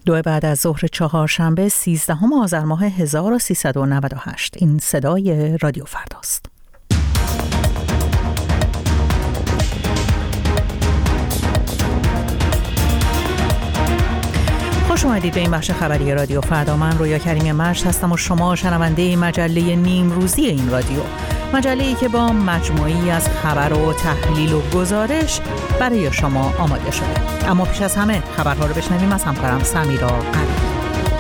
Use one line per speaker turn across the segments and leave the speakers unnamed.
2 بعد از ظهر چهارشنبه 13 آذر ماه 1398. این صدای رادیو فرداست. خوش اومدید به این بخش خبری رادیو فردا. من رویا کریمی مجد هستم و شما شنونده مجله نیم روزی این رادیو، مجله‌ای که با مجموعی از خبر و تحلیل و گزارش برای شما آماده شده. اما پیش از همه خبرها رو بشنویم از همکارم سمیرا قلی.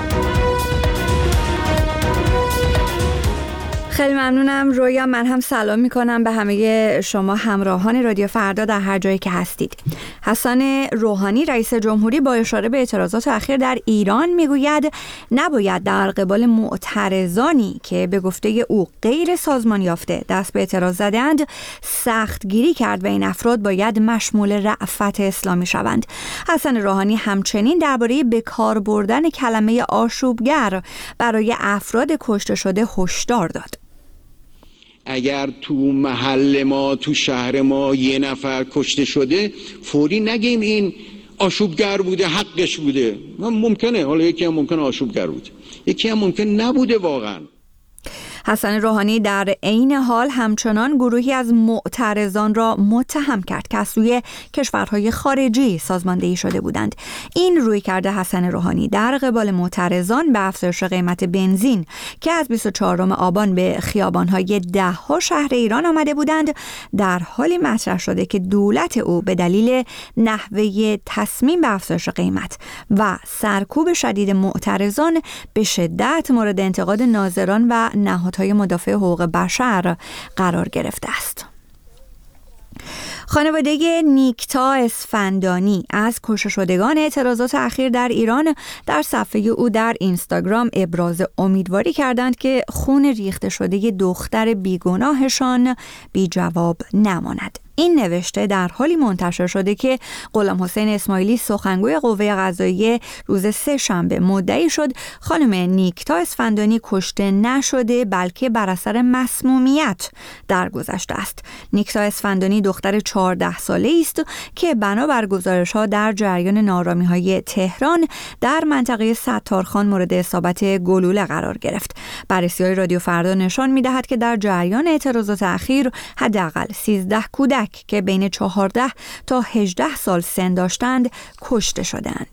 خیلی ممنونم رویا. من هم سلام میکنم به همه شما همراهان رادیو فردا در هر جایی که هستید. حسن روحانی رئیس جمهوری با اشاره به اعتراضات اخیر در ایران میگوید نباید در قبال معترضانی که به گفته او غیر سازمان یافته دست به اعتراض زدند سختگیری کرد و این افراد باید مشمول رأفت اسلامی شوند. حسن روحانی همچنین درباره به کار بردن کلمه آشوبگر برای افراد کشته شده هشدار داد.
اگر تو محل ما، تو شهر ما یه نفر کشته شده، فوری نگیم این آشوبگر بوده، حقش بوده. ممکنه، حالا یکی هم ممکنه آشوبگر بوده، یکی هم ممکن نبوده واقعا.
حسن روحانی در عین حال همچنان گروهی از معترضان را متهم کرد که از سوی کشورهای خارجی سازماندهی شده بودند. این رویکرد حسن روحانی در قبال معترضان به افزایش قیمت بنزین که از 24 آبان به خیابانهای 10 شهر ایران آمده بودند در حالی مطرح شده که دولت او به دلیل نحوه تصمیم به افزایش قیمت و سرکوب شدید معترضان به شدت مورد انتقاد ناظران و نهادهای مدافع حقوق بشر قرار گرفته است. خانواده نیکتا اسفندانی از کشته شدگان اعتراضات اخیر در ایران در صفحه او در اینستاگرام ابراز امیدواری کردند که خون ریخته شده دختر بیگناهشان بی جواب نماند. این نوشته در حالی منتشر شده که غلام حسین اسماعیلی سخنگوی قوه قضاییه روز سه‌شنبه مدعی شد خانم نیکتا اسفندانی کشته نشده بلکه بر اثر مسمومیت درگذشته است. نیکتا اسفندانی دختر 14 ساله است که بنابر گزارش‌ها در جریان ناآرامی‌های تهران در منطقه ستارخان مورد اصابت گلوله قرار گرفت. بررسی‌های رادیو فردا نشان می‌دهد که در جریان اعتراضات اخیر حداقل 13 کودک که بین 14 تا 18 سال سن داشتند کشته شدند.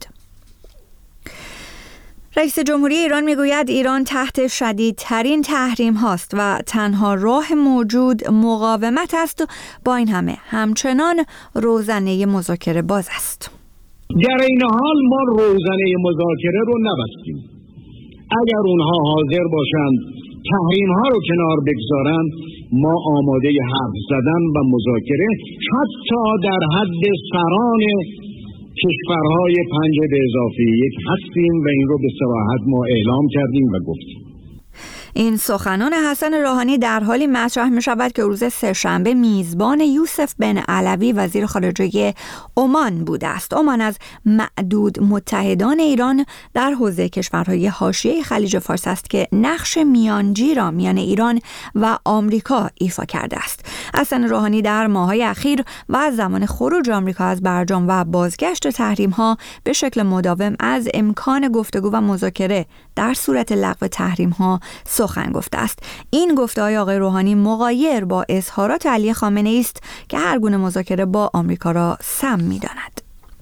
رئیس جمهوری ایران میگوید ایران تحت شدیدترین تحریم هاست و تنها راه موجود مقاومت است. با این همه همچنان روزنه مذاکره باز است.
در این حال ما روزنه مذاکره رو نبستیم. اگر اونها حاضر باشند تحریم ها رو کنار بگذارند ما آماده حرف زدن و مذاکره حتی در حد سران کشورهای 5+1 هستیم و این رو به صراحت ما اعلام کردیم و گفتیم.
این سخنان حسن روحانی در حالی مطرح می شود که روز سه‌شنبه میزبان یوسف بن علوی وزیر خارجه عمان بوده است. عمان از معدود متحدان ایران در حوزه کشورهای حاشیه خلیج فارس است که نقش میانجی را میان ایران و آمریکا ایفا کرده است. حسن روحانی در ماه‌های اخیر و از زمان خروج آمریکا از برجام و بازگشت تحریم‌ها به شکل مداوم از امکان گفتگو و مذاکره در صورت لغو تحریم‌ها سخن گفته است. این گفته‌های آقای روحانی مغایر با اظهارات علی خامنه‌ای است که هر گونه مذاکره با آمریکا را سم می‌داند.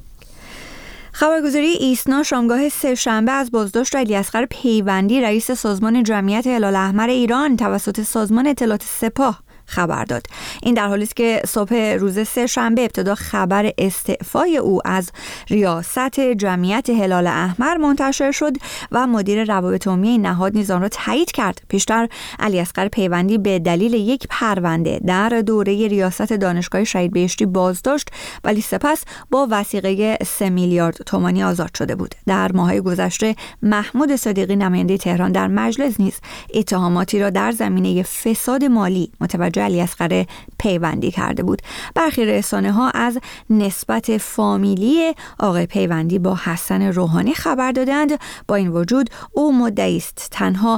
خبرگزاری ایسنا شامگاه سه‌شنبه از بازداشت علیاصغر پیوندی رئیس سازمان جمعیت هلال احمر ایران توسط سازمان اطلاعات سپاه خبر داد. این در حالی است که صبح روز سه‌شنبه ابتدا خبر استعفای او از ریاست جمعیت هلال احمر منتشر شد و مدیر روابط عمومی این نهاد نیز آن را تایید کرد. پیشتر علیاصغر پیوندی به دلیل یک پرونده در دوره ریاست دانشگاه شهید بهشتی بازداشت ولی سپس با وثیقه 3 میلیارد تومانی آزاد شده بود. در ماه‌های گذشته محمود صادقی نماینده تهران در مجلس نیز اتهاماتی را در زمینه فساد مالی متوجه علیاصغر پیوندی کرده بود. برخی رسانه‌ها از نسبت فامیلی آقای پیوندی با حسن روحانی خبر دادند. با این وجود او مدعی است تنها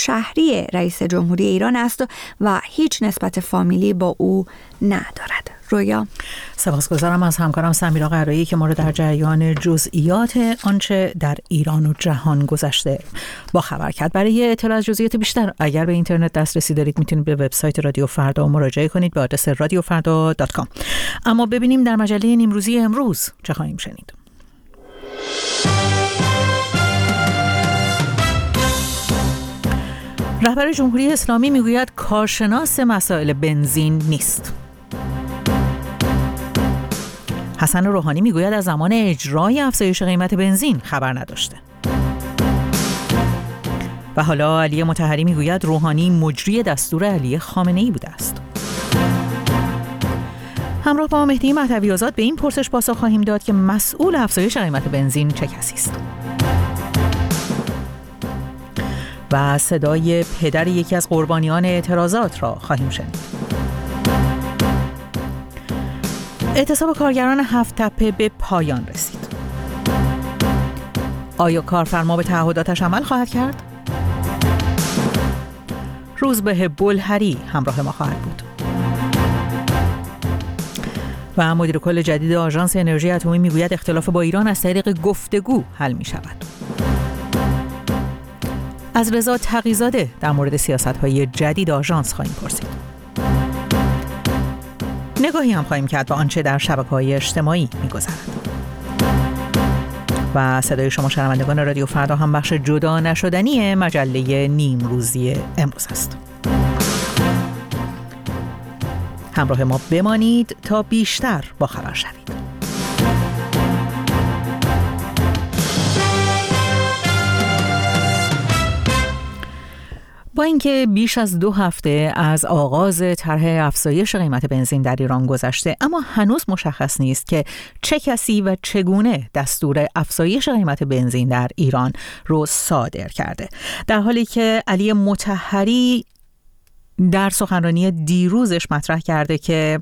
همشهری رئیس جمهوری ایران است و هیچ نسبت فامیلی با او ندارد. رویا.
سپاسگزارم از همکارم سمیرا قرایی که ما رو در جریان جزئیات آنچه در ایران و جهان گذشته با خبر کرد. برای اطلاع از جزئیات بیشتر اگر به اینترنت دسترسی دارید میتونید به وبسایت رادیو فردا مراجعه کنید به آدرس radiofrda.com. اما ببینیم در مجله نیمروزی امروز چه خواهیم شنید. رهبر جمهوری اسلامی میگوید کارشناس مسائل بنزین نیست. حسن روحانی میگوید از زمان اجرای افزایش قیمت بنزین خبر نداشته. و حالا علی مطهری میگوید روحانی مجری دستور علی خامنه‌ای بوده است. همراه با مهدی مهدوی آزاد به این پرسش پاسخ خواهیم داد که مسئول افزایش قیمت بنزین چه کسی است. و صدای پدر یکی از قربانیان اعتراضات را خواهیم شنید. اعتصاب کارگران 7 تپه به پایان رسید. آیا کارفرما به تعهداتش عمل خواهد کرد؟ روزبه بلهری همراه ما خواهد بود. و مدیر کل جدید آژانس انرژی اتمی میگوید اختلاف با ایران از طریق گفتگو حل می شود. از رضا تقی‌زاده در مورد سیاست‌های جدید آژانس خواهیم پرسید. نگاهی هم خواهیم کرد به آنچه در شبکه‌های اجتماعی می‌گذرد. و صدای شما شنوندگان رادیو فردا هم بخش جدا نشدنی مجله نیمروزی امروز است. همراه ما بمانید تا بیشتر با خبر شوید. با اینکه بیش از 2 هفته از آغاز طرح افزایش قیمت بنزین در ایران گذشته، اما هنوز مشخص نیست که چه کسی و چگونه دستور افزایش قیمت بنزین در ایران رو صادر کرده. در حالی که علی مطهری در سخنرانی دیروزش مطرح کرده که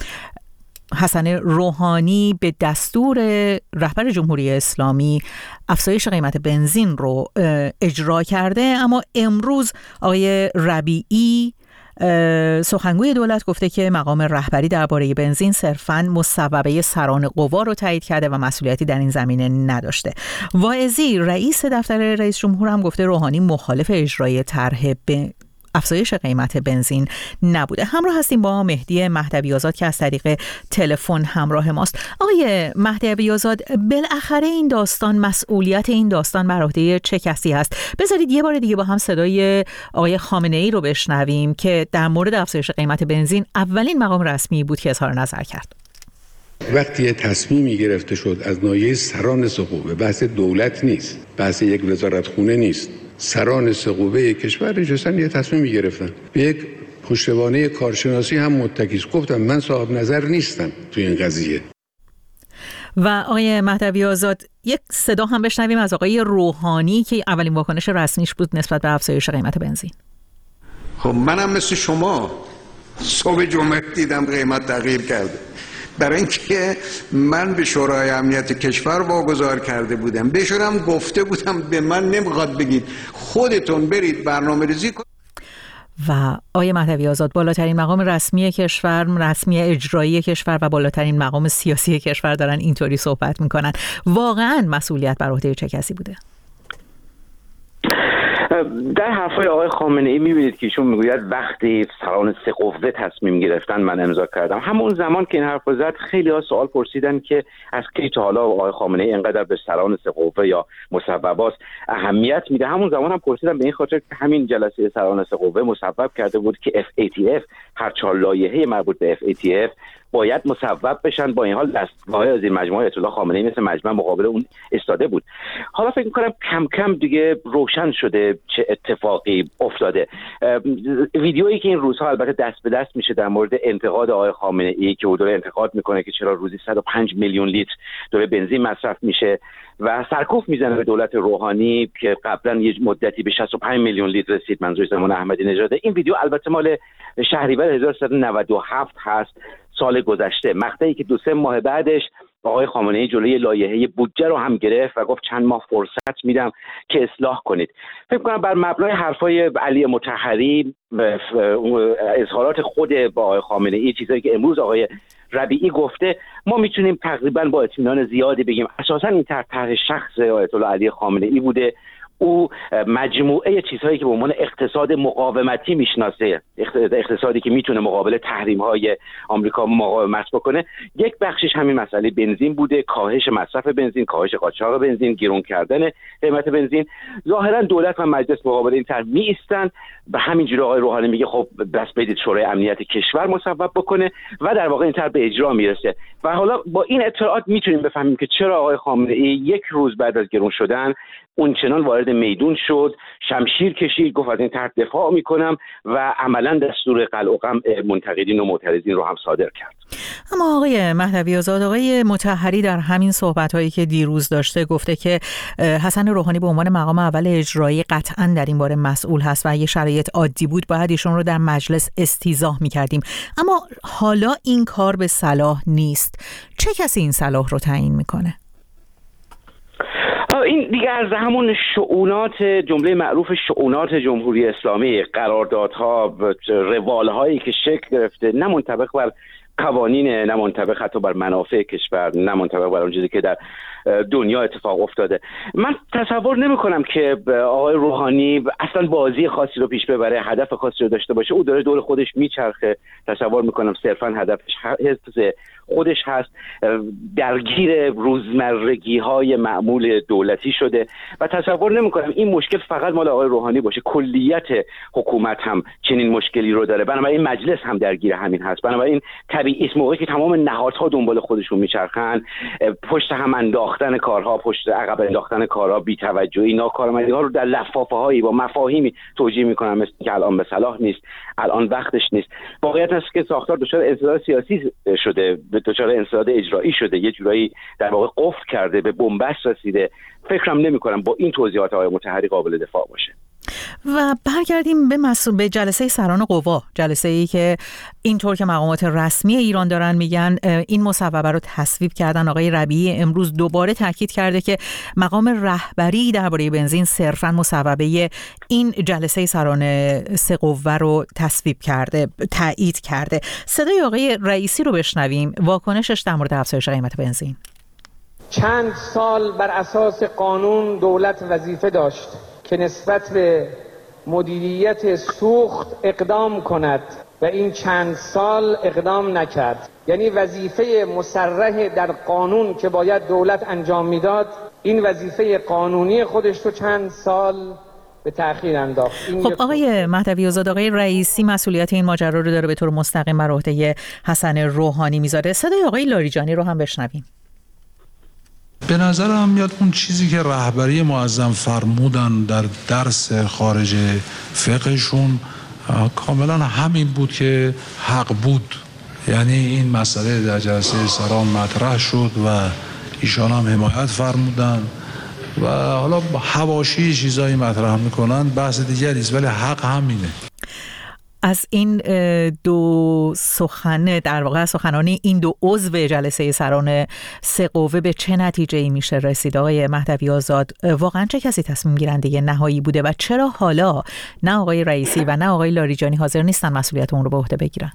حسن روحانی به دستور رهبر جمهوری اسلامی افزایش قیمت بنزین رو اجرا کرده، اما امروز آقای ربیعی سخنگوی دولت گفته که مقام رهبری درباره بنزین صرفاً مصوبه سران قوا رو تایید کرده و مسئولیتی در این زمینه نداشته. واعظی رئیس دفتر رئیس جمهور هم گفته روحانی مخالف اجرای طرح افزایش قیمت بنزین نبوده. همراه هستیم با مهدی مهدوی آزاد که از طریق تلفن همراه ماست. آقای مهدوی آزاد، بالاخره این داستان، مسئولیت این داستان بر عهده چه کسی هست؟ بذارید یه بار دیگه با هم صدای آقای خامنه‌ای رو بشنویم که در مورد افزایش قیمت بنزین اولین مقام رسمی بود که اظهار نظر کرد.
وقتی تصمیمی گرفته شد از ناحیه سران سقوبه، بحث دولت نیست، بحث یک وزارتخونه نیست، سران سقوبه کشور نشستن یه تصمیمی گرفتن، به یک پشتوانه کارشناسی هم متکی است. گفتم من صاحب نظر نیستم تو این قضیه.
و آقای مهدوی آزاد، یک صدا هم بشنویم از آقای روحانی که اولین واکنش رسمیش بود نسبت به افزایش قیمت بنزین.
خب منم مثل شما صبح جمعه دیدم قیمت تغییر کرده، برای اینکه من به شورای امنیت کشور واگذار کرده بودم، بهشون گفته بودم به من نمیخواد بگید، خودتون برید برنامه ریزی کنید.
و آقای مهدوی آزاد، بالاترین مقام رسمی کشور، رسمی اجرایی کشور و بالاترین مقام سیاسی کشور دارن اینطوری صحبت میکنن. واقعا مسئولیت بر عهده چه کسی بوده؟
در حرفای آقای خامنه‌ای می‌بینید که ایشون میگوید وقتی سران سه قوه تصمیم گرفتن من امضا کردم. همون زمان که این حرف زد خیلی‌ها سوال پرسیدن که از کی تا حالا آقای خامنه‌ای اینقدر به سران سه قوه یا مصوبات اهمیت میده. همون زمان هم پرسیدن به این خاطر که همین جلسه سران سه قوه مصوب کرده بود که FATF، هر 4 لایحه مربوط به FATF باید مصوب بشن. با این حال دستگاه از این مجموعه آیت الله خامنه‌ای مثل مجمع مقابل اون ایستاده بود. حالا فکر می‌کنم کم کم دیگه روشن شده چه اتفاقی افتاده. ویدیویی که این روزها البته دست به دست میشه در مورد انتقاد آقای خامنه‌ای که او داره انتقاد میکنه که چرا روزی 105 میلیون لیتر داره بنزین مصرف میشه و سرکوف میزنه به دولت روحانی که قبلا یه مدتی به 65 میلیون لیتر رسید، منظور زمان احمدی نژاد. این ویدیو البته مال شهریور 1397 هست، سال گذشته، مقطعی که 2-3 ماه بعدش آقای خامنه‌ای جلوی لایحه بودجه رو هم گرفت و گفت چند ماه فرصت میدم که اصلاح کنید. فکر کنم بر مبنای حرفای علی مطهری، اظهارات خود با آقای خامنه‌ای، چیزایی که امروز آقای ربیعی گفته ما میتونیم تقریبا با اطمینان زیادی بگیم اساسا این طرح شخص آیت الله علی خامنه ای بوده. او مجموعه چیزهایی که به عنوان اقتصاد مقاومتی میشناسه، اقتصادی که میتونه مقابل تحریم‌های آمریکا مقاومت بکنه، یک بخشش همین مسئله بنزین بوده، کاهش مصرف بنزین، کاهش قاچاق بنزین، گران کردن قیمت بنزین. ظاهرا دولت و مجلس مقابل این طرح می ایستن و همینجوری آقای روحانی میگه خب بس بدید شورای امنیت کشور مصوب بکنه و در واقع این طرح به اجرا میرسه. و حالا با این اطلاعات میتونیم بفهمیم که چرا آقای خامنه ای یک روز بعد از گران شدن اون چنان وارد میدون شد، شمشیر کشید، گفت از این طرح دفاع میکنم و عملا دستور قلع و قمع منتقدین و معترضین رو هم صادر کرد.
اما آقای مهدوی آزاد، آقای مطهری در همین صحبت‌هایی که دیروز داشته گفته که حسن روحانی به عنوان مقام اول اجرایی قطعاً در این باره مسئول هست و اگه شرایط عادی بود باید ایشون رو در مجلس استیضاح می‌کردیم. اما حالا این کار به صلاح نیست. چه کسی این صلاح رو تعیین می‌کنه؟
این دیگه از همون شؤونات، جمله معروف شؤونات جمهوری اسلامی، قراردادها، روالهایی که شکل گرفته، نه منطبق بر قوانین، نه منطبق حتی بر منافع کشور، نه منطبق بر اون چیزی که در دنیا اتفاق افتاده. من تصور نمی کنم که آقای روحانی اصلا بازی خاصی رو پیش ببره، هدف خاصی رو داشته باشه. او داره دور خودش میچرخه. تصور میکنم صرفا هدفش حفظ خودش هست، درگیر روزمرگی های معمول دولتی شده و تصور نمی کنم این مشکل فقط مال آقای روحانی باشه. کلیت حکومت هم چنین مشکلی رو داره، بنابراین مجلس هم درگیر همین هست. بنابراین طبیعی است موقعی که تمام نهادها دنبال خودشون میچرخن، پشت هم انداختن کارها، پشت عقب انداختن کارها، بی‌توجهی، ناکارآمدی ها رو در لفافه‌هایی با مفاهیمی توجیه میکنن، مثل که الان به صلاح نیست، الان وقتش نیست. واقعیت است که ساختار دچار انسداد سیاسی شده، دچار انسداد اجرایی شده، یه جورایی در واقع قفل کرده، به بنبست رسیده. فکرم نمی‌کنم با این توضیحات آقای مطهری قابل دفاع باشه.
و برگردیم به جلسه سران قوا، جلسه‌ای که اینطور که مقامات رسمی ایران دارن میگن این مصوبه رو تصویب کردن. آقای ربیعی امروز دوباره تاکید کرده که مقام رهبری درباره بنزین صرفاً مصوبه این جلسه سران سه قوه رو تصویب کرده، تایید کرده. صدای آقای رئیسی رو بشنویم، واکنشش در مورد افزایش قیمت بنزین.
چند سال بر اساس قانون دولت وظیفه داشت که نسبت به مدیریت سوخت اقدام کند و این چند سال اقدام نکرد. یعنی وظیفه مصرح در قانون که باید دولت انجام میداد، این وظیفه قانونی خودش رو چند سال به تأخیر انداخت.
خب آقای مهدوی آزاد، آقای رئیسی مسئولیت این ماجرا رو داره به طور مستقیم بر عهده حسن روحانی میذاره. صدای آقای لاریجانی رو هم بشنویم.
به نظرم میاد اون چیزی که رهبری معظم فرمودن در درس خارج فقهشون کاملا همین بود که حق بود. یعنی این مسئله در جلسه سران مطرح شد و ایشان هم حمایت فرمودن و حالا حواشی چیزایی مطرح میکنن بحث دیگری است، ولی حق همینه.
از این دو سخن، در واقع سخنانی این دو عضو جلسه سران سه قوه به چه نتیجه‌ای میشه رسید آقای مهدوی آزاد؟ واقعا چه کسی تصمیم گیرنده نهایی بوده و چرا حالا نه آقای رئیسی و نه آقای لاریجانی حاضر نیستن مسئولیت اون رو به عهده بگیرن؟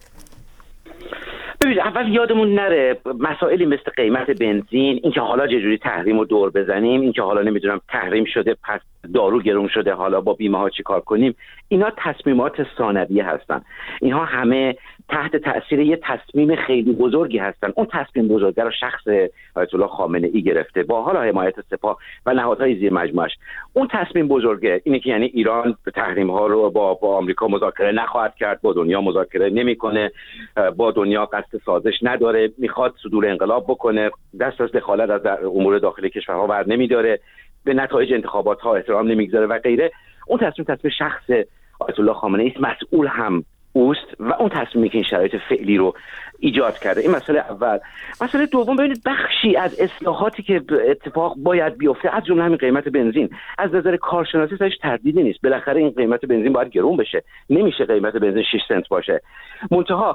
ببینید، اول یادمون نره مسائلی مثل قیمت بنزین، اینکه حالا چه جوری تحریم رو دور بزنیم، اینکه حالا نمیدونم تحریم شده پس دارو گرون شده حالا با بیمه ها چی کار کنیم، اینا تصمیمات ثانویه هستن. اینها همه تحت تأثیر یه تصمیم خیلی بزرگی هستن. اون تصمیم بزرگ رو شخص آیت الله خامنه ای گرفته با حالا حمایت سپاه و نهادهای زیر مجموعش. اون تصمیم بزرگه اینه که یعنی ایران تحریم ها رو با آمریکا مذاکره نخواهد کرد، با دنیا مذاکره نمیکنه، با دنیا قصد سازش نداره، میخواد صدور انقلاب بکنه، دست از دخالت از امور داخلی کشورها بر نمیداره، به نتایج انتخابات ها احترام نمیگذاره و غیره. اون تصمیم شخص آیت الله خامنه ای است، مسئول هم اوست و اون تصمیمی که این شرایط فعلی رو ایجاد کرده. این مسئله اول. مسئله دوم، ببینید بخشی از اصلاحاتی که اتفاق باید بیفته، از جمله همین قیمت بنزین، از نظر کارشناسی درش تردیدی نیست. بالاخره این قیمت بنزین باید گرون بشه، نمیشه قیمت بنزین 6 سنت باشه. منتها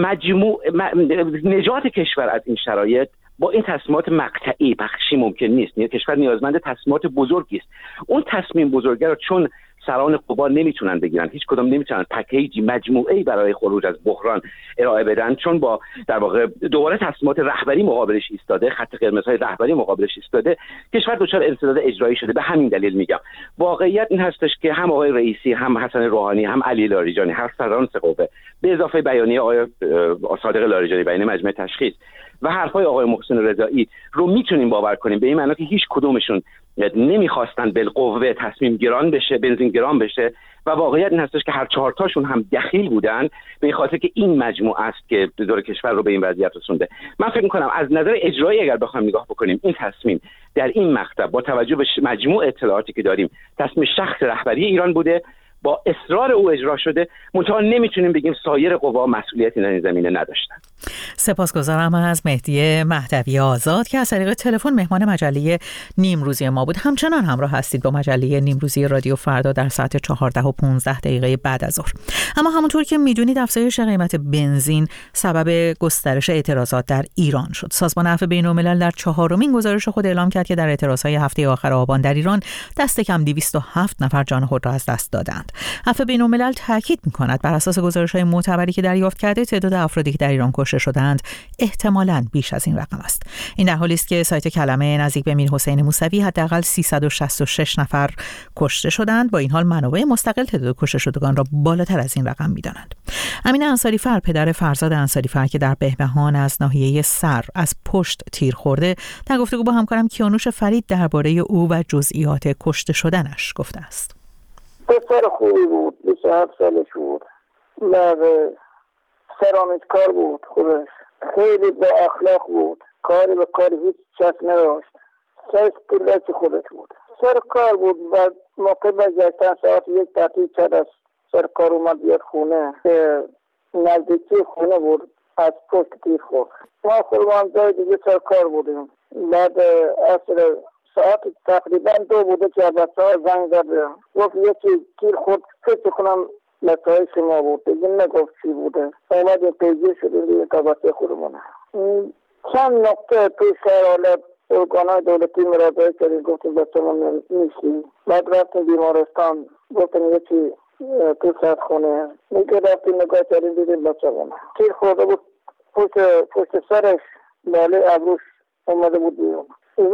نجات کشور از این شرایط با این تصمیمات مقطعی بخشی ممکن نیست. کشور نیازمند تصمیمات بزرگی است. اون تصمیم بزرگه رو چون سران قوا نمیتونن بگیرن، هیچ کدوم نمیتونن پکیجی مجموعه‌ای برای خروج از بحران ارائه بدن، چون با در واقع دوباره تصمیمات رهبری مقابلش ایستاده، خط قرمزهای رهبری مقابلش ایستاده، کشور دچار انسداد اجرایی شده. به همین دلیل میگم واقعیت این هستش که هم آقای رئیسی، هم حسن روحانی، هم علی لاریجانی، هر سران قوه به اضافه بیانیه آقای صادق لاریجانی بیانیه مجمع تشخیص و حرفای آقای محسن رضایی رو میتونیم باور کنیم، به این معنی که هیچ کدومشون نمیخواستن بالقوه تصمیم گران بشه، بنزین گران بشه و واقعیت این هستش که هر 4 تاشون هم دخیل بودن به این خاطر که این مجموعه است که دور کشور رو به این وضعیت رسونده. من فکر می‌کنم از نظر اجرایی اگر بخوایم نگاه بکنیم این تصمیم در این مقطع با توجه به مجموع اطلاعاتی که داریم تصمیم شخص رهبری ایران بوده، با اصرار او اجرا شده، منتها نمیتونیم بگیم سایر قوا مسئولیتی در این زمینه نداشتن.
سپاسگزارم از مهدی مهدوی آزاد که از طریق تلفن مهمان مجله نیمروزی ما بود. همچنان همراه هستید با مجله نیمروزی رادیو فردا در ساعت 14:15 بعد از ظهر. اما همونطور که میدونید افزایش قیمت بنزین سبب گسترش اعتراضات در ایران شد. سازمان عفو بین‌الملل در 4مین گزارش خود اعلام کرد که در اعتراضهای هفته آخر آبان در ایران دست کم 207 نفر جان خود را از دست دادند. عفو بین‌الملل تاکید می‌کند بر اساس گزارش‌های معتبری که دریافت کرده تعداد افرادی که در ایران کشته شدند احتمالاً بیش از این رقم است. این در حالی است که سایت کلمه نزدیک به میرحسین موسوی حداقل 366 نفر کشته شدند. با این حال منابع مستقل تعداد کشته شدگان را بالاتر از این رقم می‌دانند. امین انصاری‌فر پدر فرزاد انصاری‌فر که در بهبهان از ناحیه سر از پشت تیر خورده در گفتگو با همکارم کیانوش فرید درباره او و جزئیات کشته شدنش گفته است.
پسر خوبی بود، 27 سالش بود، سرامیکار بود، خودش خیلی با اخلاق بود، کاری به کاری هیچ چسب نداشت، سرش پولتی خودش بود، سر کار بود و موقع بگشتن ساعت 1 تعطیل شد از سر کار اومد بیاد خونه که نزدیکی خونه بود، از پشت تیر خورد. ما خودمان جای دیگه سر کار بودیم. بعد اصر ساعت تقریبا 2 بوده که بچه‌ها زنگ زده گفت یکی تیر خورد، فکر کنم بچه‌های شما بود، دیگه نگفت چی بوده. اومد پیگیر شده دیگه تا بچه خودمونه. چند نقطه توی شهر حالا ارگان‌های دولتی مراجعه کردیم، گفتیم بچه‌مون نیستی. بعد رفتیم بیمارستان، گفتیم یکی تو ساعت خونه، میگه رفتیم نگاه کردیم دیدیم بچه‌مونه. تیر خورده بود پشت سرش، باله ابروش اومده بود بیرون.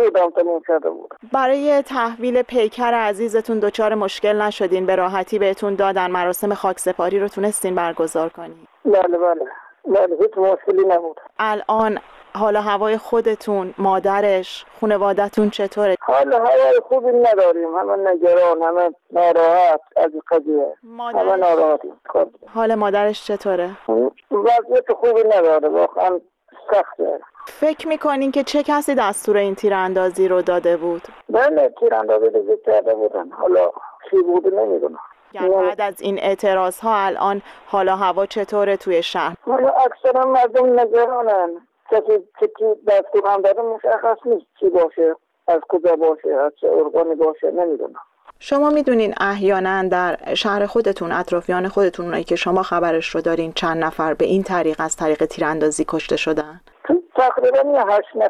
برای تحویل پیکر عزیزتون دچار مشکل نشدین؟ به راحتی بهتون دادن؟ مراسم خاکسپاری رو تونستین برگزار کنین؟
بله هیچ مشکلی نبود.
الان حال هوای خودتون، مادرش، خانواده‌تون چطوره؟
حال هوای خوبی نداریم، همه نگران، همه ناراحت از قضیه. همه ناراحتیم.
حال مادرش چطوره؟
وضعیت خوبی نداره، واقعا سخته.
فکر میکنین که چه کسی دستور این تیراندازی رو داده بود؟
بله تیراندازی رو کرده بودن، حالا چی بود نمیدونم.
یعنی بعد از این اعتراض ها الان حالا هوا چطوره توی شهر؟
حالا اکثر مردم نگرانن، کسی که دستور هم داده مشخص نیست چی باشه، از کجا باشه، از چه ارگانی باشه، نمیدونم.
شما میدونین احیانا در شهر خودتون، اطرافیان خودتون، اونایی که شما خبرش رو دارین، چند نفر به این طریق از طریق تیراندازی کشته شدن؟
تقریبا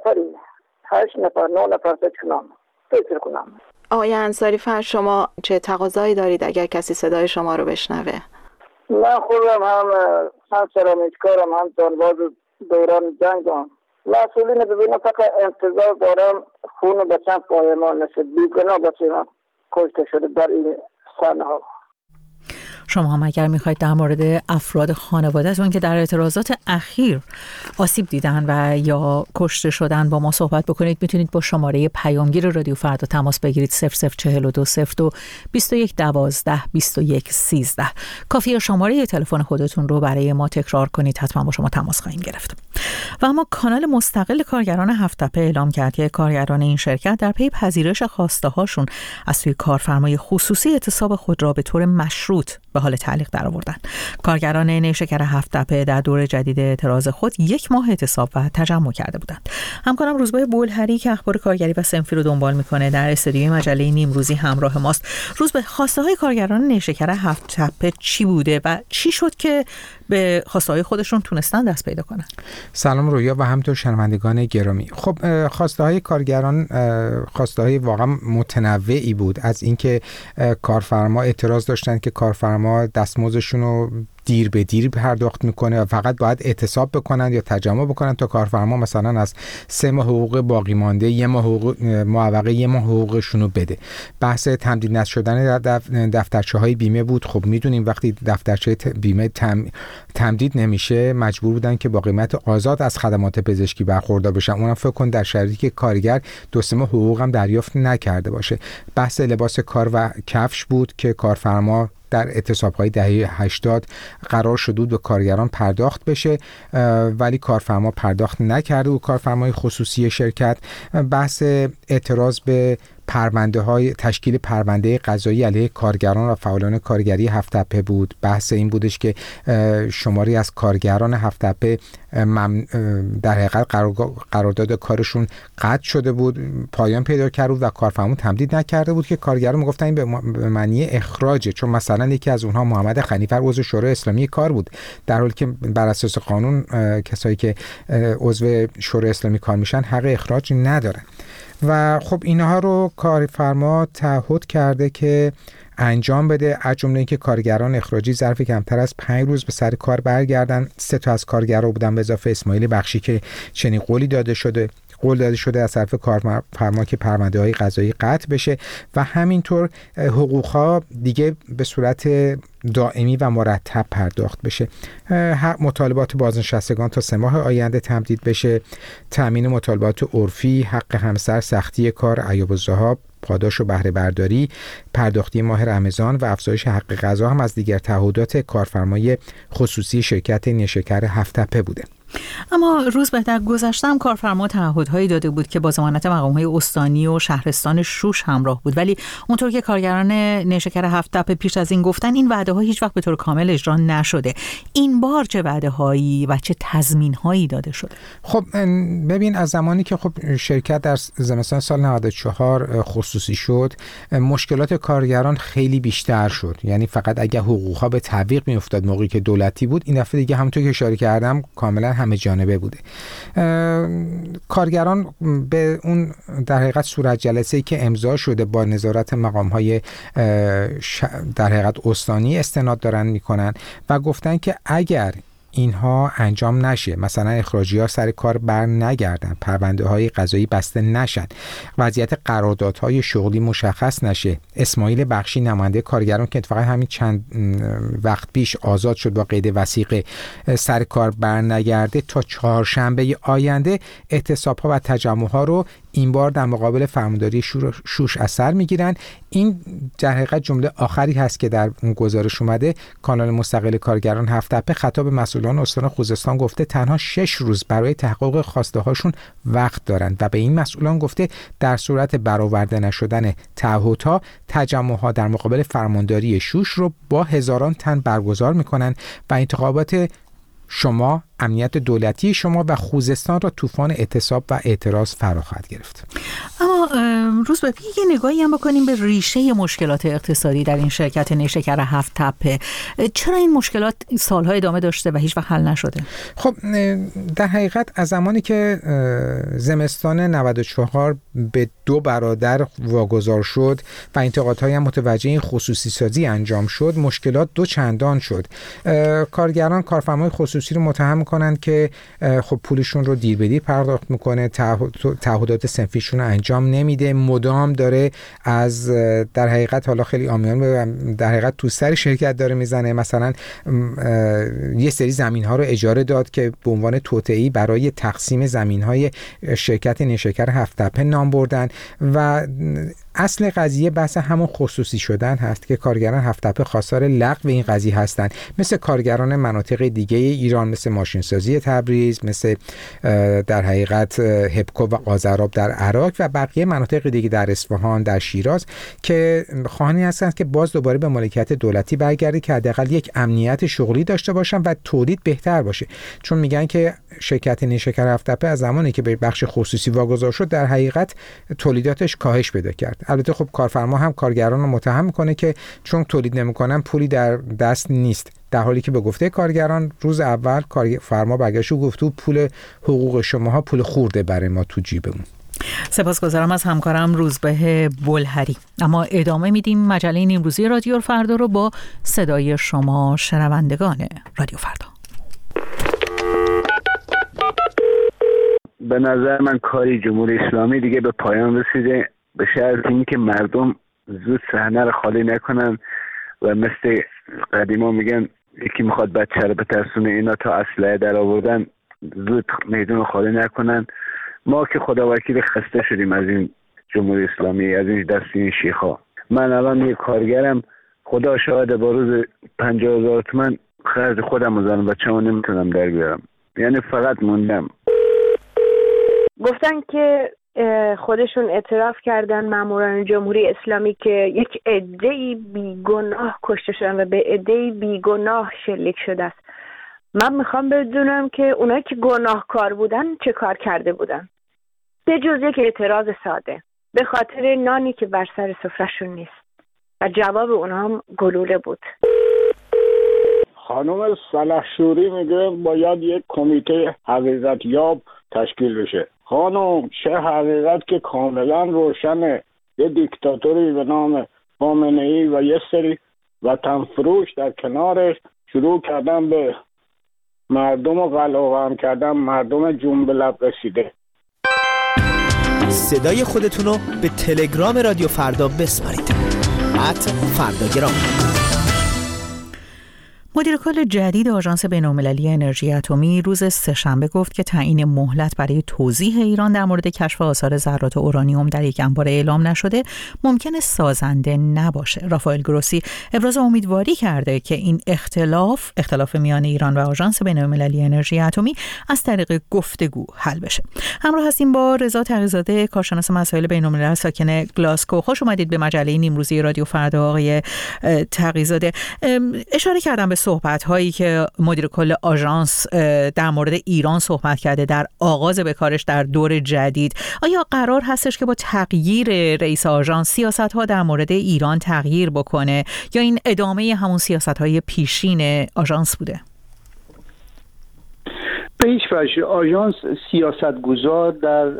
8 نفر 9 نفر فکر کنم.
آقای انصاری‌فر شما چه تقاضایی دارید اگر کسی صدای شما رو بشنوه؟
من خودم هم سرامیکارم، هم جانباز دوران جنگم. مسئولین ببینم فقط انتظار دارم خون بچم پایمان نشد، بیگناه بچم کشته شده در این سنها.
شما هم اگر میخواید در مورد افراد خانواده‌تون که در اعتراضات اخیر آسیب دیدن و یا کشته شدن با ما صحبت بکنید، میتونید با شماره پیامگیر رادیو فردا تماس بگیرید 0042 02 21 12 21 13. کافیه شماره تلفن خودتون رو برای ما تکرار کنید، حتما با شما تماس خواهیم گرفت. و اما کانال مستقل کارگران هفت‌تپه اعلام کرد که کارگران این شرکت در پی پذیرش خواسته هاشون از سوی کارفرمای خصوصی اعتصاب خود را به طور مشروط به حال تعلیق درآوردند. کارگران نیشکر هفت‌تپه در دور جدید اعتراض خود 1 ماه اعتصاب و تجمع کرده بودند. همکارم روزبه بولهری که اخبار کارگری و صنفی رو دنبال میکنه در استودیوی مجله نیمروزی همراه ماست. روزبه، خواسته های کارگران نیشکر هفت‌تپه چی بوده و چی شد که به خواسته‌های خودشون تونستن دست پیدا کنن.
سلام رویا و همینطور شنوندگان گرامی. خب خواسته‌های کارگران خواسته‌های واقعا متنوعی بود، از اینکه کارفرما اعتراض داشتن که کارفرما دستمزدشون رو دیر به دیر پرداخت میکنه و فقط باید اعتصاب بکنن یا تجمع بکنن تا کارفرما مثلا از 3 ماه حقوق باقی مانده 1 ماه حقوق معوقه 1 ماه حقوقشون رو بده. بحث تمدید نشدن دفترچه‌های بیمه بود. خب میدونیم وقتی دفترچه بیمه تمدید نمیشه مجبور بودن که با قیمت آزاد از خدمات پزشکی برخوردار بشن. اونم فکر کن در شرایطی که کارگر 2-3 ماه حقوق هم دریافت نکرده باشه. بحث لباس کار و کفش بود که کارفرما در اعتصاب‌های دهه 80 قرار شد به کارگران پرداخت بشه ولی کارفرما پرداخت نکرده و کارفرمای خصوصی شرکت. بحث اعتراض به تشکیل پرونده قضایی علیه کارگران و فعالان کارگری هفت‌تپه بود. بحث این بودش که شماری از کارگران هفت‌تپه در حقیقت قرارداد کارشون قطع شده بود، پایان پیدا کرده بود و کارفرما تمدید نکرده بود که کارگران میگفتن این به معنی اخراجه، چون مثلا یکی از اونها محمد خنیفر عضو شورای اسلامی کار بود، در حالی که بر اساس قانون کسایی که عضو شورای اسلامی کار میشن حق اخراج ندارن. و خب اینها رو کارفرما تعهد کرده که انجام بده، از جمله اینکه کارگران اخراجی ظرف کمتر از 5 روز به سر کار برگردن. 3 تا از کارگرها بودن به اضافه اسماعیل بخشی که چنین قول داده شده از طرف کارفرما که پرونده‌های قضایی قطع بشه و همینطور حقوق‌ها دیگه به صورت دائمی و مرتب پرداخت بشه. مطالبات بازنشستگان تا 3 ماه آینده تمدید بشه، تامین مطالبات عرفی، حق همسر، سختی کار، عیوب الذهاب، پاداش و بهره برداری، پرداختی ماه رمضان و افزایش حق غذا هم از دیگر تعهدات کارفرمای خصوصی شرکت نیشکر هفت‌تپه بوده.
اما روز بهتر گذشتم کارفرما تعهدهایی داده بود که با ضمانت مقام‌های استانی و شهرستان شوش همراه بود، ولی اونطور که کارگران نیشکر هفت‌تپه پیش از این گفتن این وعده‌ها هیچ وقت به طور کامل اجرا نشده. این بار چه وعده‌هایی و چه تضمین‌هایی داده شده؟
خب ببین، از زمانی که خب شرکت در زمستان سال 94 خصوصی شد مشکلات کارگران خیلی بیشتر شد. یعنی فقط اگه حقوق‌ها به تعویق می‌افتاد موقعی که دولتی بود، این دفعه دیگه همونطور که اشاره کردم کاملا همه جانبه بوده. کارگران به اون در حقیقت صورت جلسه‌ای که امضا شده با نظارت مقام‌های در حقیقت استانی استناد دارن میکنن و گفتن که اگر اینها انجام نشه، مثلا اخراجی‌ها سر کار بر نگردن، پرونده‌های قضایی بسته نشن، وضعیت قراردادهای شغلی مشخص نشه، اسماعیل بخشی نماینده کارگران که اتفاقا همین چند وقت پیش آزاد شد با قید وثیقه سر کار بر نگرده، تا چهارشنبه آینده اعتصاب‌ها و تجمع‌ها رو این بار در مقابل فرمانداری شوش از سر میگیرن. این در حقیقت جمله آخری هست که در اون گزارش اومده. کانال مستقل کارگران هفت‌تپه خطاب مسئولان استان خوزستان گفته تنها 6 روز برای تحقق خواسته هاشون وقت دارند و به این مسئولان گفته در صورت برآورده نشدن تعهدها تجمع‌ها در مقابل فرمانداری شوش رو با هزاران تن برگزار میکنن و انتخابات شما، امنیت دولتی شما و خوزستان را طوفان اعتصاب و اعتراض فرا خواهد گرفت.
اما روز به پیش یه نگاهی هم بکنیم به ریشه مشکلات اقتصادی در این شرکت نیشکر هفت‌تپه. چرا این مشکلات سالها ادامه داشته و هیچ وقت حل نشده؟
خب در حقیقت از زمانی که زمستان 94 به 2 برادر واگذار شد و انتقادهای هم متوجه این خصوصی سازی انجام شد، مشکلات 2 چندان شد. کارگران کارفرمای خصوصی رو متهم کنند که خب پولشون رو دیر به دیر پرداخت میکنه، تعهدات صنفیشون رو انجام نمیده، مدام داره از در حقیقت حالا خیلی عامیانه در حقیقت تو سر شرکت داره میزنه. مثلا یه سری زمین ها رو اجاره داد که به عنوان توطئه‌ای برای تقسیم زمین های شرکت نیشکر هفت‌تپه نام بردن و اصل قضیه بحث همون خصوصی شدن هست که کارگران هفت‌تپه خواستار لغو این قضیه هستند، مثل کارگران مناطق دیگه ایران، مثل ماشینسازی تبریز، مثل در حقیقت هپکو و آذراب در عراق و بقیه مناطق دیگه در اصفهان، در شیراز، که خواهانی هستند که باز دوباره به مالکیت دولتی برگرده که حداقل یک امنیت شغلی داشته باشن و تولید بهتر باشه. چون میگن که شرکت نیشکر هفت‌تپه از زمانی که به بخش خصوصی واگذار شد در حقیقت تولیداتش کاهش پیدا کرد. البته خب کارفرما هم کارگران رو متهم میکنه که چون تولید نمیکنن پولی در دست نیست، در حالی که به گفته کارگران روز اول کارفرما برگشت و گفت پول حقوق شماها پول خورده برای ما تو جیبمون.
سپاسگزارم از همکارم روزبه بلهری. اما ادامه میدیم مجله نیمروزی رادیو فردا رو با صدای شما شنوندگان رادیو فردا.
به نظر من کاری جمهوری اسلامی دیگه به پایان رسیده، به شرط اینکه مردم زود صحنه رو خالی نکنن و مثل قدیما میگن یکی میخواد بچه رو بترسونه، اینا تا اسلحه در آوردن زود میدون رو خالی نکنن. ما که خدا وکیل خسته شدیم از این جمهوری اسلامی، از این دست این شیخا. من الان یک کارگرم، خدا شاهد با روز 50,000 تومان خرج خودم و زن بچه‌مو نمیتونم در بیارم، یعنی فقط موندم.
گفتن که خودشون اعتراف کردن ماموران جمهوری اسلامی که یک عده‌ای بیگناه کشته شدن و به عده‌ای بیگناه شلیک شده است. من میخوام بدونم که اونایی که گناهکار بودن چه کار کرده بودن، به جز یک اعتراض ساده به خاطر نانی که بر سر سفرهشون نیست، و جواب اونها هم گلوله بود.
خانم سلحشوری میگه باید یک کمیته حقیقت یاب تشکیل بشه. خانم چه حقیقت که کاملا روشنه، یه دیکتاتوری به نام خامنه‌ای و یه سری وطن فروش در کنارش شروع کردن به مردم رو قلقم کردن، مردم جون به لب رسیده.
صدای خودتون رو به تلگرام رادیو فردا بسپارید. @فرداگرام.
مدیر کل جدید آژانس بین‌المللی انرژی اتمی روز سه‌شنبه گفت که تعیین مهلت برای توضیح ایران در مورد کشف آثار ذرات اورانیوم در یک انبار اعلام نشده ممکن سازنده نباشه. رافائل گروسی ابراز امیدواری کرده که این اختلاف میان ایران و آژانس بین‌المللی انرژی اتمی از طریق گفتگو حل بشه. همراه هستیم با رضا تقی‌زاده، کارشناس مسائل بین‌الملل ساکن گلاسکو. خوش اومدید به مجله نیمروزی رادیو فردا آقای تقی‌زاده. اشاره کردم به صحبت‌هایی که مدیر کل آژانس در مورد ایران صحبت کرده در آغاز به کارش در دور جدید. آیا قرار هستش که با تغییر رئیس آژانس سیاست‌ها در مورد ایران تغییر بکنه یا این ادامه همون سیاست‌های پیشین آژانس بوده؟
به هیچ وجه آژانس سیاستگزار در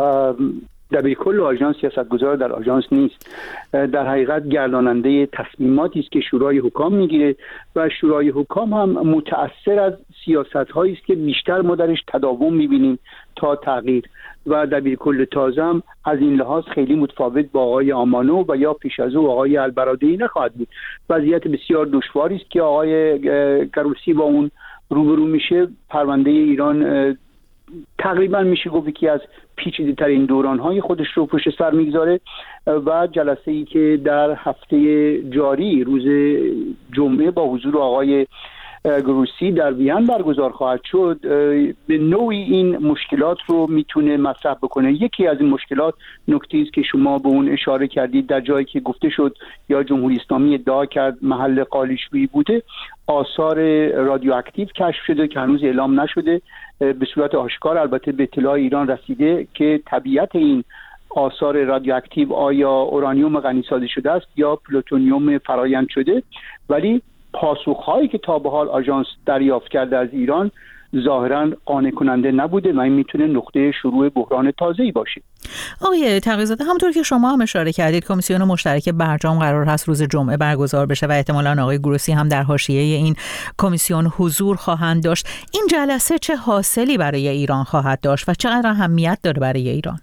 دبیرکل آژانس سیاستگزار در آژانس نیست. در حقیقت گرداننده تصمیماتی است که شورای حکام میگیره و شورای حکام هم متأثر از سیاست‌هایی است که بیشتر ما درش تداوم می‌بینیم تا تغییر. و دبیرکل تازه هم از این لحاظ خیلی متفاوت با آقای آمانو و یا پیش از او آقای البرادعی نخواهد بود. وضعیت بسیار دشواری است که آقای گروسی با اون روبرو میشه. پرونده ایران تقریبا میشه گفت یکی از پیچیده ترین دوران‌های خودش رو پشت سر میگذاره و جلسه‌ای که در هفته جاری روز جمعه با حضور آقای گروسی در وین برگزار خواهد شد به نوعی این مشکلات رو میتونه مطرح بکنه. یکی از این مشکلات نکته‌ای است که شما به اون اشاره کردید، در جایی که گفته شد یا جمهوری اسلامی ادعا کرد محل قالیشویی بوده، آثار رادیواکتیو کشف شده که هنوز اعلام نشده، به صورت آشکار البته به اطلاع ایران رسیده که طبیعت این آثار رادیواکتیو آیا اورانیوم غنی‌سازی شده است یا پلوتونیوم فرآیند شده، ولی پاسخهایی که تا به حال آژانس دریافت کرده از ایران ظاهراً قانع کننده نبوده و این میتونه نقطه شروع بحران تازه‌ای باشه.
آقای تقی‌زاده، همونطور که شما هم اشاره کردید کمیسیون مشترک برجام قرار هست روز جمعه برگزار بشه و احتمالاً آقای گروسی هم در حاشیه این کمیسیون حضور خواهند داشت. این جلسه چه حاصلی برای ایران خواهد داشت و چقدر اهمیت داره برای ایران؟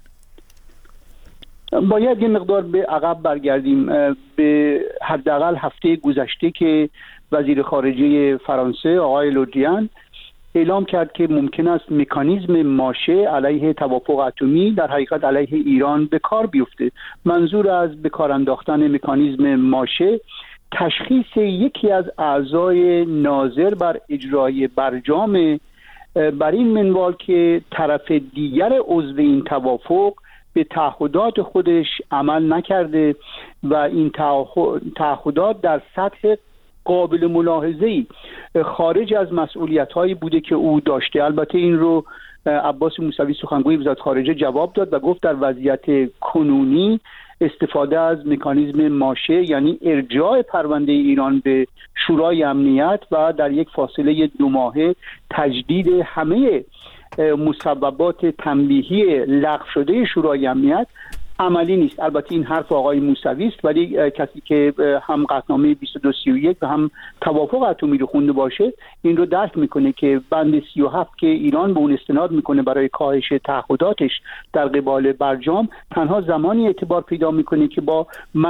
باید یه مقدار به عقب برگردیم، به حداقل هفته گذشته که وزیر خارجه فرانسه آقای لودریان اعلام کرد که ممکن است مکانیزم ماشه علیه توافق اتمی در حقیقت علیه ایران به کار بیفته. منظور از به کار انداختن مکانیزم ماشه تشخیص یکی از اعضای ناظر بر اجرای برجام بر این منوال که طرف دیگر عضو این توافق به تعهدات خودش عمل نکرده و این تعهدات در سطح قابل ملاحظه‌ای خارج از مسئولیت‌هایی بوده که او داشته. البته این رو عباس موسوی سخنگوی وزارت خارجه جواب داد و گفت در وضعیت کنونی استفاده از مکانیزم ماشه، یعنی ارجاع پرونده ایران به شورای امنیت و در یک فاصله 2 ماهه تجدید همه مسببات تنبیهی لغو شده شورای امنیت عملی نیست. البته این حرف آقای موسوی است، ولی کسی که هم قطعنامه 2231 و هم توافق اتمی رو خونده باشه این رو درک میکنه که بند 37 که ایران به اون استناد میکنه برای کاهش تعهداتش در قبال برجام تنها زمانی اعتبار پیدا میکنه که با